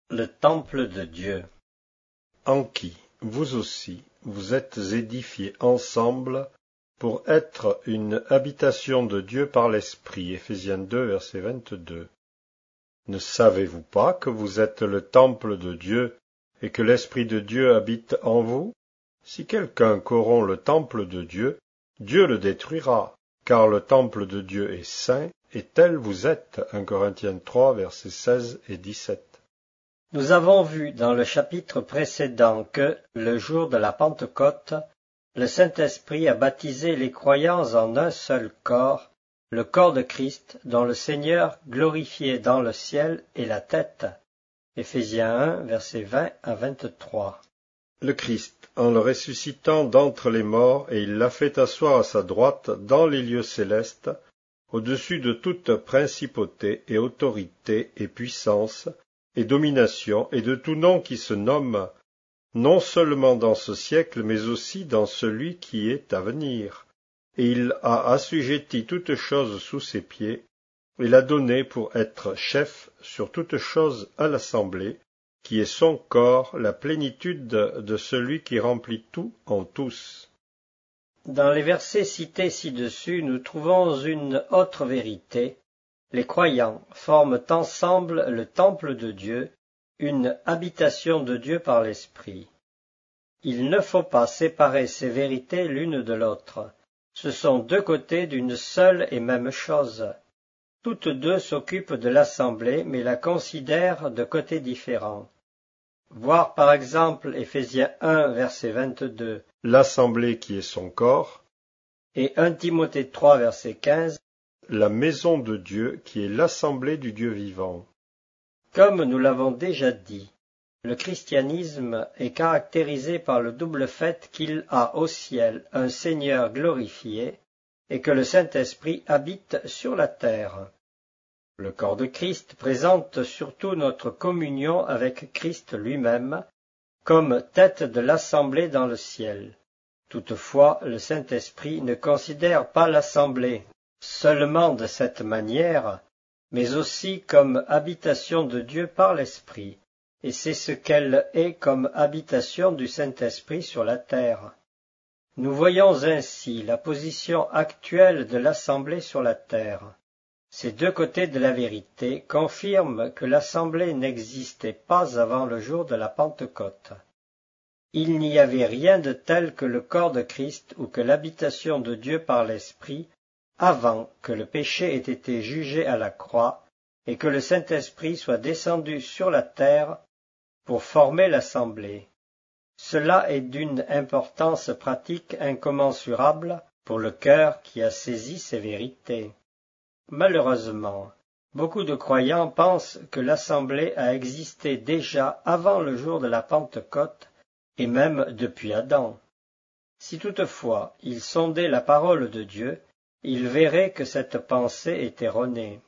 Le temple de Dieu. En qui, vous aussi, vous êtes édifiés ensemble pour être une habitation de Dieu par l'Esprit. Éphésiens 2, verset 22. Ne savez-vous pas que vous êtes le temple de Dieu et que l'Esprit de Dieu habite en vous? Si quelqu'un corrompt le temple de Dieu, Dieu le détruira, car le temple de Dieu est saint, et tel vous êtes. 1 Corinthiens 3, versets 16 et 17. Nous avons vu dans le chapitre précédent que, le jour de la Pentecôte, le Saint-Esprit a baptisé les croyants en un seul corps, le corps de Christ, dont le Seigneur, glorifié dans le ciel, est la tête. Éphésiens 1, versets 20 à 23. Le Christ, en le ressuscitant d'entre les morts, et il l'a fait asseoir à sa droite dans les lieux célestes, au-dessus de toute principauté et autorité et puissance, et domination, et de tout nom qui se nomme, non seulement dans ce siècle, mais aussi dans celui qui est à venir. Et il a assujetti toutes choses sous ses pieds, et l'a donné pour être chef sur toutes choses à l'assemblée, qui est son corps, la plénitude de celui qui remplit tout en tous. Dans les versets cités ci-dessus, nous trouvons une autre vérité. Les croyants forment ensemble le temple de Dieu, une habitation de Dieu par l'Esprit. Il ne faut pas séparer ces vérités l'une de l'autre. Ce sont deux côtés d'une seule et même chose. Toutes deux s'occupent de l'assemblée, mais la considèrent de côtés différents. Voir par exemple Éphésiens 1, verset 22, L'assemblée qui est son corps, et 1 Timothée 3, verset 15, la maison de Dieu qui est l'assemblée du Dieu vivant. Comme nous l'avons déjà dit, le christianisme est caractérisé par le double fait qu'il a au ciel un Seigneur glorifié et que le Saint-Esprit habite sur la terre. Le corps de Christ présente surtout notre communion avec Christ lui-même comme tête de l'assemblée dans le ciel. Toutefois, le Saint-Esprit ne considère pas l'assemblée seulement de cette manière, mais aussi comme habitation de Dieu par l'Esprit, et c'est ce qu'elle est comme habitation du Saint-Esprit sur la terre. Nous voyons ainsi la position actuelle de l'assemblée sur la terre. Ces deux côtés de la vérité confirment que l'assemblée n'existait pas avant le jour de la Pentecôte. Il n'y avait rien de tel que le corps de Christ ou que l'habitation de Dieu par l'Esprit avant que le péché ait été jugé à la croix et que le Saint-Esprit soit descendu sur la terre pour former l'assemblée. Cela est d'une importance pratique incommensurable pour le cœur qui a saisi ces vérités. Malheureusement, beaucoup de croyants pensent que l'assemblée a existé déjà avant le jour de la Pentecôte et même depuis Adam. Si toutefois ils sondaient la parole de Dieu, ils verraient que cette pensée est erronée.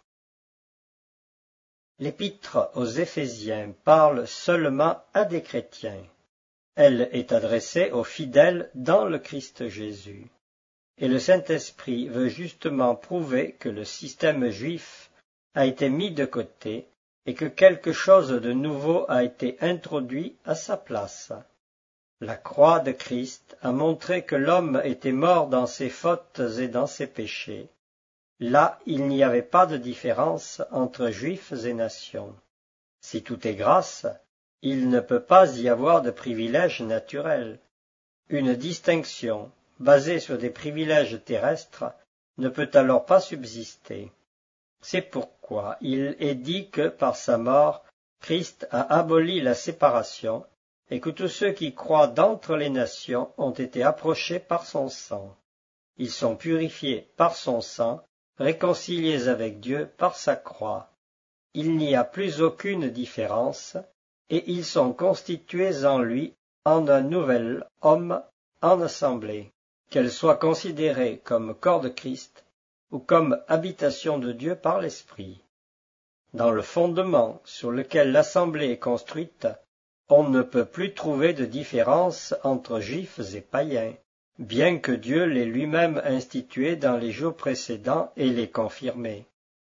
L'épître aux Éphésiens parle seulement à des chrétiens. Elle est adressée aux fidèles dans le Christ Jésus. Et le Saint-Esprit veut justement prouver que le système juif a été mis de côté et que quelque chose de nouveau a été introduit à sa place. La croix de Christ a montré que l'homme était mort dans ses fautes et dans ses péchés. Là, il n'y avait pas de différence entre juifs et nations. Si tout est grâce, il ne peut pas y avoir de privilèges naturels. Une distinction basée sur des privilèges terrestres ne peut alors pas subsister. C'est pourquoi il est dit que par sa mort, Christ a aboli la séparation et que tous ceux qui croient d'entre les nations ont été approchés par son sang. Ils sont purifiés par son sang, réconciliés avec Dieu par sa croix. Il n'y a plus aucune différence, et ils sont constitués en lui en un nouvel homme en assemblée, qu'elle soit considérée comme corps de Christ ou comme habitation de Dieu par l'Esprit. Dans le fondement sur lequel l'assemblée est construite, on ne peut plus trouver de différence entre juifs et païens, bien que Dieu l'ait lui-même institué dans les jours précédents et l'ait confirmé.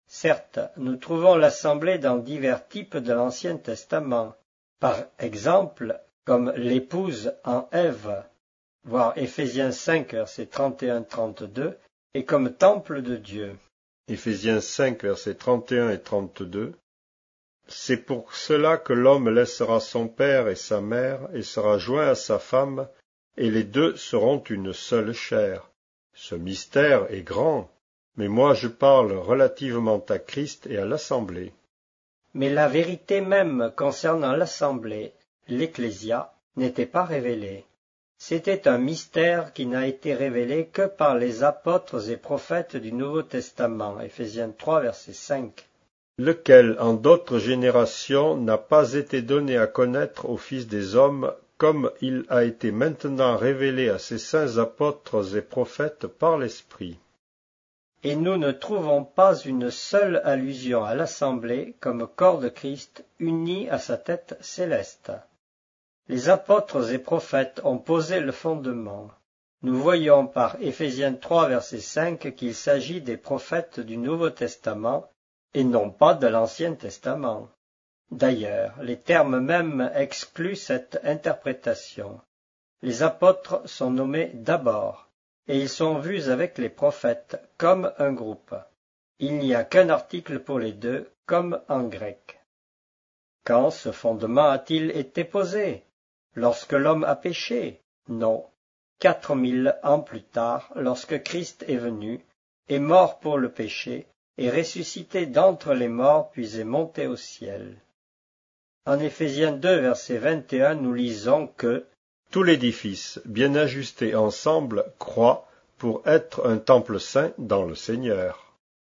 Certes, nous trouvons l'assemblée dans divers types de l'Ancien Testament, par exemple comme l'épouse en Ève, voir Éphésiens 5, versets 31-32, et comme temple de Dieu. Éphésiens 5, versets 31 et 32. C'est pour cela que l'homme laissera son père et sa mère et sera joint à sa femme, et les deux seront une seule chair. Ce mystère est grand, mais moi je parle relativement à Christ et à l'Assemblée. Mais la vérité même concernant l'Assemblée, l'Ecclésia, n'était pas révélée. C'était un mystère qui n'a été révélé que par les apôtres et prophètes du Nouveau Testament, Éphésiens 3, verset 5. Lequel, en d'autres générations, n'a pas été donné à connaître aux fils des hommes, comme il a été maintenant révélé à ces saints apôtres et prophètes par l'Esprit. Et nous ne trouvons pas une seule allusion à l'Assemblée comme corps de Christ uni à sa tête céleste. Les apôtres et prophètes ont posé le fondement. Nous voyons par Éphésiens 3, verset 5 qu'il s'agit des prophètes du Nouveau Testament et non pas de l'Ancien Testament. D'ailleurs, les termes mêmes excluent cette interprétation. Les apôtres sont nommés d'abord, et ils sont vus avec les prophètes comme un groupe. Il n'y a qu'un article pour les deux, comme en grec. Quand ce fondement a-t-il été posé? Lorsque l'homme a péché? Non. 4000 ans plus tard, lorsque Christ est venu, est mort pour le péché, est ressuscité d'entre les morts, puis est monté au ciel. En Éphésiens 2, verset 21, nous lisons que « Tout l'édifice, bien ajusté ensemble, croît pour être un temple saint dans le Seigneur. »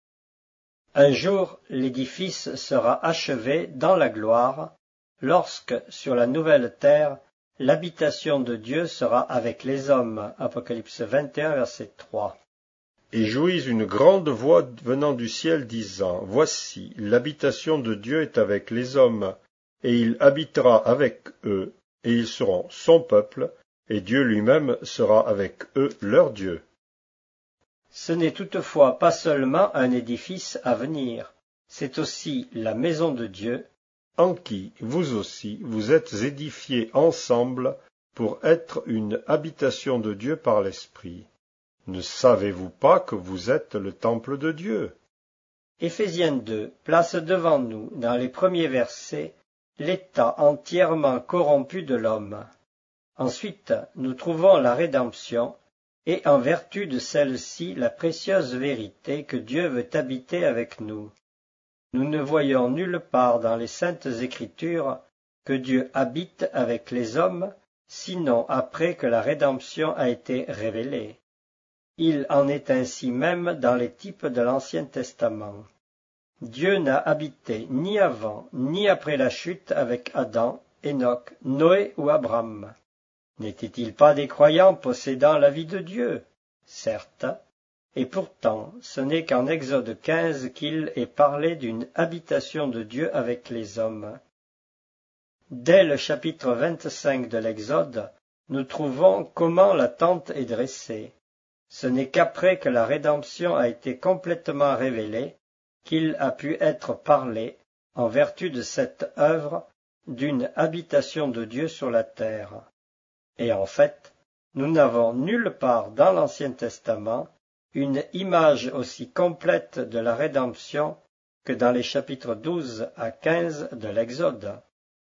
Un jour, l'édifice sera achevé dans la gloire, lorsque, sur la nouvelle terre, l'habitation de Dieu sera avec les hommes. Apocalypse 21, verset 3. Et jouis une grande voix venant du ciel disant, « Voici, l'habitation de Dieu est avec les hommes, et il habitera avec eux, et ils seront son peuple, et Dieu lui-même sera avec eux leur Dieu. » Ce n'est toutefois pas seulement un édifice à venir, c'est aussi la maison de Dieu, en qui, vous aussi, vous êtes édifiés ensemble pour être une habitation de Dieu par l'Esprit. Ne savez-vous pas que vous êtes le temple de Dieu? Éphésiens 2 place devant nous, dans les premiers versets, l'état entièrement corrompu de l'homme. Ensuite, nous trouvons la rédemption, et en vertu de celle-ci, la précieuse vérité que Dieu veut habiter avec nous. Nous ne voyons nulle part dans les Saintes Écritures que Dieu habite avec les hommes, sinon après que la rédemption a été révélée. Il en est ainsi même dans les types de l'Ancien Testament. Dieu n'a habité ni avant ni après la chute avec Adam, Enoch, Noé ou Abraham. N'étaient-ils pas des croyants possédant la vie de Dieu? Certes, et pourtant ce n'est qu'en Exode 15 qu'il est parlé d'une habitation de Dieu avec les hommes. Dès le chapitre 25 de l'Exode, nous trouvons comment la tente est dressée. Ce n'est qu'après que la rédemption a été complètement révélée qu'il a pu être parlé, en vertu de cette œuvre, d'une habitation de Dieu sur la terre. Et en fait, nous n'avons nulle part dans l'Ancien Testament une image aussi complète de la rédemption que dans les chapitres 12 à 15 de l'Exode.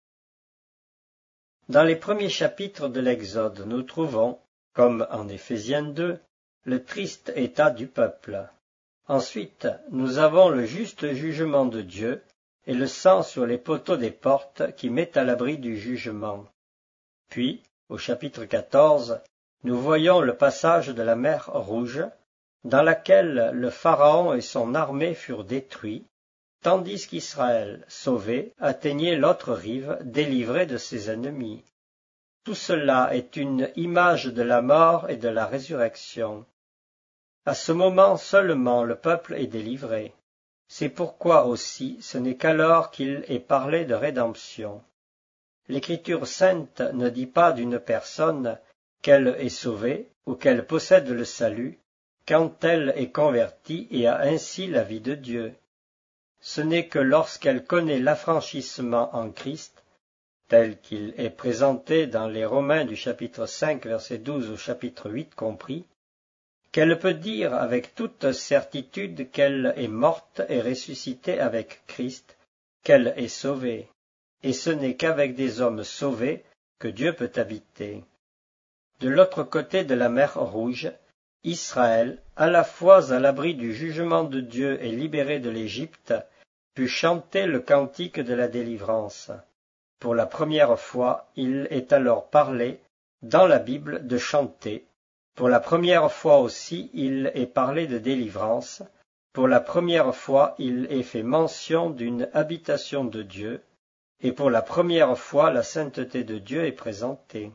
Dans les premiers chapitres de l'Exode, nous trouvons, comme en Éphésiens 2, le triste état du peuple. Ensuite, nous avons le juste jugement de Dieu et le sang sur les poteaux des portes qui met à l'abri du jugement. Puis, au chapitre 14, nous voyons le passage de la mer Rouge, dans laquelle le Pharaon et son armée furent détruits, tandis qu'Israël, sauvé, atteignait l'autre rive, délivré de ses ennemis. Tout cela est une image de la mort et de la résurrection. À ce moment seulement le peuple est délivré. C'est pourquoi aussi ce n'est qu'alors qu'il est parlé de rédemption. L'Écriture sainte ne dit pas d'une personne qu'elle est sauvée ou qu'elle possède le salut quand elle est convertie et a ainsi la vie de Dieu. ce n'est que lorsqu'elle connaît l'affranchissement en Christ, tel qu'il est présenté dans les Romains du chapitre 5, verset 12 au chapitre 8 compris, qu'elle peut dire avec toute certitude qu'elle est morte et ressuscitée avec Christ, qu'elle est sauvée, et ce n'est qu'avec des hommes sauvés que Dieu peut habiter. De l'autre côté de la mer Rouge, Israël, à la fois à l'abri du jugement de Dieu et libéré de l'Égypte, put chanter le cantique de la délivrance. Pour la première fois, il est alors parlé, dans la Bible, de chanter. Pour la première fois aussi, il est parlé de délivrance. Pour la première fois, il est fait mention d'une habitation de Dieu. Et pour la première fois, la sainteté de Dieu est présentée.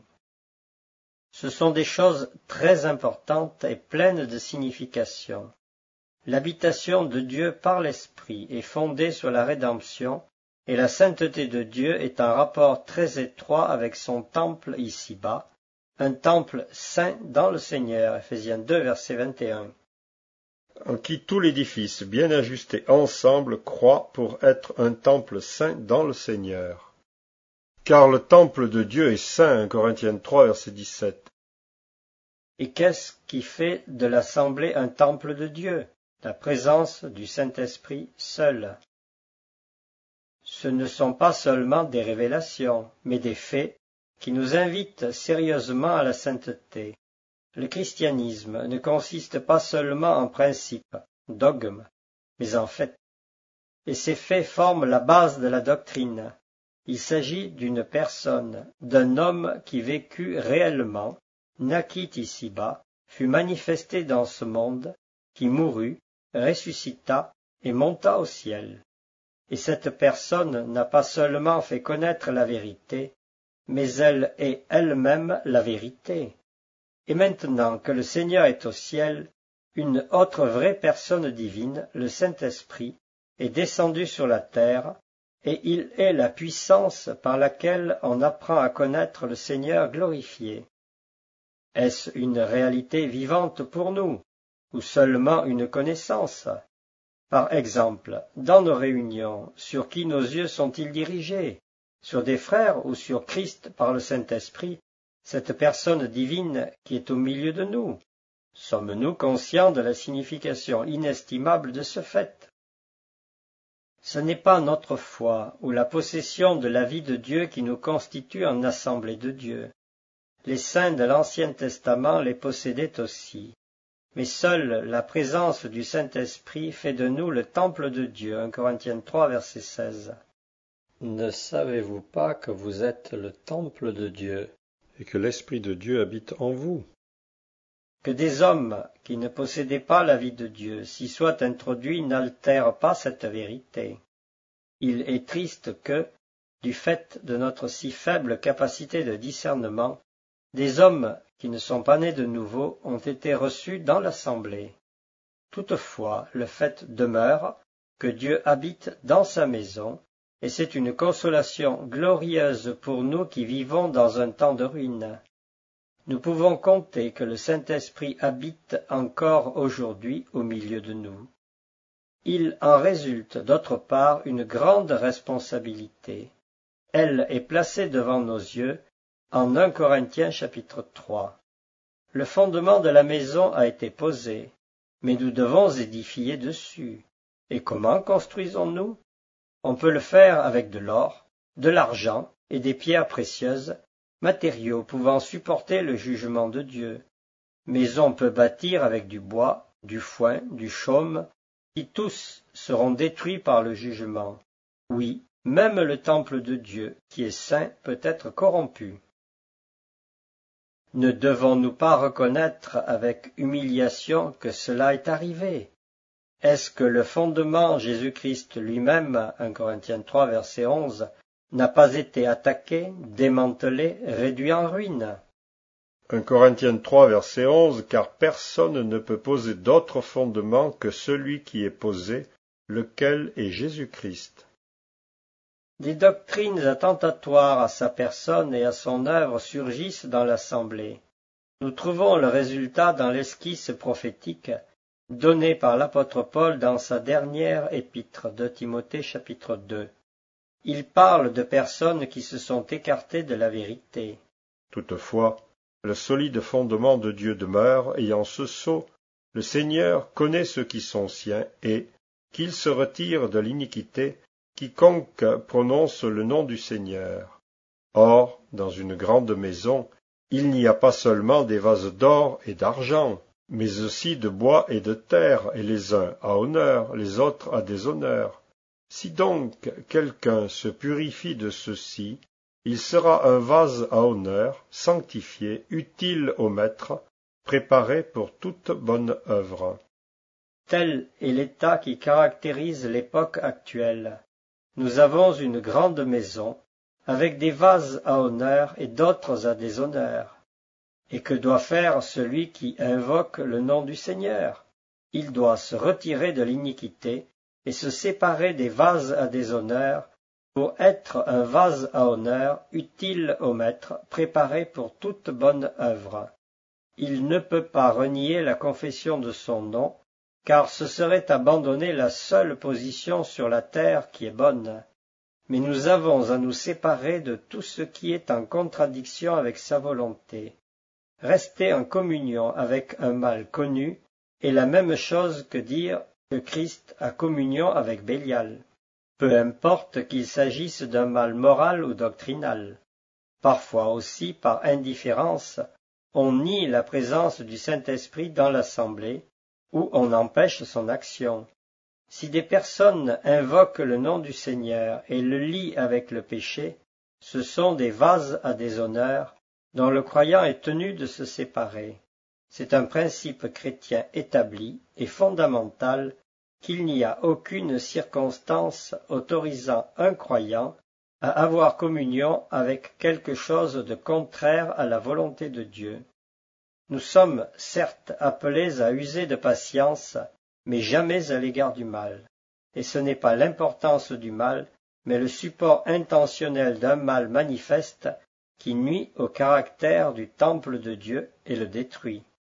Ce sont des choses très importantes et pleines de signification. L'habitation de Dieu par l'Esprit est fondée sur la rédemption, et la sainteté de Dieu est en rapport très étroit avec son temple ici-bas, un temple saint dans le Seigneur, Ephésiens 2, verset 21. En qui tout l'édifice, bien ajusté ensemble, croit pour être un temple saint dans le Seigneur. Car le temple de Dieu est saint, 1 Corinthiens 3, verset 17. Et qu'est-ce qui fait de l'assemblée un temple de Dieu? La présence du Saint-Esprit seul. Ce ne sont pas seulement des révélations, mais des faits qui nous invitent sérieusement à la sainteté. Le christianisme ne consiste pas seulement en principes, dogmes, mais en faits. Et ces faits forment la base de la doctrine. Il s'agit d'une personne, d'un homme qui vécut réellement, naquit ici-bas, fut manifesté dans ce monde, qui mourut, ressuscita et monta au ciel. Et cette personne n'a pas seulement fait connaître la vérité, mais elle est elle-même la vérité. Et maintenant que le Seigneur est au ciel, une autre vraie personne divine, le Saint-Esprit, est descendu sur la terre, et il est la puissance par laquelle on apprend à connaître le Seigneur glorifié. Est-ce une réalité vivante pour nous, ou seulement une connaissance? Par exemple, dans nos réunions, sur qui nos yeux sont-ils dirigés? Sur des frères ou sur Christ par le Saint-Esprit, cette personne divine qui est au milieu de nous? Sommes-nous conscients de la signification inestimable de ce fait? Ce n'est pas notre foi ou la possession de la vie de Dieu qui nous constitue en assemblée de Dieu. Les saints de l'Ancien Testament les possédaient aussi. Mais seule la présence du Saint-Esprit fait de nous le temple de Dieu. 1 Corinthiens 3, verset 16. Ne savez-vous pas que vous êtes le temple de Dieu, et que l'Esprit de Dieu habite en vous? Que des hommes qui ne possédaient pas la vie de Dieu s'y soient introduits n'altère pas cette vérité. Il est triste que, du fait de notre si faible capacité de discernement, des hommes qui ne sont pas nés de nouveau ont été reçus dans l'assemblée. Toutefois, le fait demeure que Dieu habite dans sa maison, et c'est une consolation glorieuse pour nous qui vivons dans un temps de ruine. Nous pouvons compter que le Saint-Esprit habite encore aujourd'hui au milieu de nous. Il en résulte d'autre part une grande responsabilité. Elle est placée devant nos yeux en 1 Corinthiens chapitre 3. Le fondement de la maison a été posé, mais nous devons édifier dessus. Et comment construisons-nous? On peut le faire avec de l'or, de l'argent et des pierres précieuses, matériaux pouvant supporter le jugement de Dieu. Mais on peut bâtir avec du bois, du foin, du chaume, qui tous seront détruits par le jugement. Oui, même le temple de Dieu, qui est saint, peut être corrompu. Ne devons-nous pas reconnaître avec humiliation que cela est arrivé? Est-ce que le fondement Jésus-Christ lui-même, 1 Corinthiens 3, verset 11, n'a pas été attaqué, démantelé, réduit en ruine? 1 Corinthiens 3, verset 11, car personne ne peut poser d'autre fondement que celui qui est posé, lequel est Jésus-Christ. Des doctrines attentatoires à sa personne et à son œuvre surgissent dans l'Assemblée. Nous trouvons le résultat dans l'esquisse prophétique donné par l'apôtre Paul dans sa dernière épître de Timothée chapitre 2. Il parle de personnes qui se sont écartées de la vérité. Toutefois, le solide fondement de Dieu demeure, et en ce sceau, le Seigneur connaît ceux qui sont siens, et, qu'il se retire de l'iniquité, quiconque prononce le nom du Seigneur. Or, dans une grande maison, il n'y a pas seulement des vases d'or et d'argent, mais aussi de bois et de terre, et les uns à honneur, les autres à déshonneur. Si donc quelqu'un se purifie de ceci, il sera un vase à honneur, sanctifié, utile au maître, préparé pour toute bonne œuvre. Tel est l'état qui caractérise l'époque actuelle. Nous avons une grande maison, avec des vases à honneur et d'autres à déshonneur. Et que doit faire celui qui invoque le nom du Seigneur? Il doit se retirer de l'iniquité et se séparer des vases à déshonneur pour être un vase à honneur, utile au maître, préparé pour toute bonne œuvre. Il ne peut pas renier la confession de son nom, car ce serait abandonner la seule position sur la terre qui est bonne. Mais nous avons à nous séparer de tout ce qui est en contradiction avec sa volonté. Rester en communion avec un mal connu est la même chose que dire que Christ a communion avec Bélial. Peu importe qu'il s'agisse d'un mal moral ou doctrinal. Parfois aussi, par indifférence, on nie la présence du Saint-Esprit dans l'assemblée, ou on empêche son action. Si des personnes invoquent le nom du Seigneur et le lient avec le péché, ce sont des vases à déshonneur dont le croyant est tenu de se séparer. C'est un principe chrétien établi et fondamental qu'il n'y a aucune circonstance autorisant un croyant à avoir communion avec quelque chose de contraire à la volonté de Dieu. Nous sommes certes appelés à user de patience, mais jamais à l'égard du mal. Et ce n'est pas l'importance du mal, mais le support intentionnel d'un mal manifeste qui nuit au caractère du temple de Dieu et le détruit.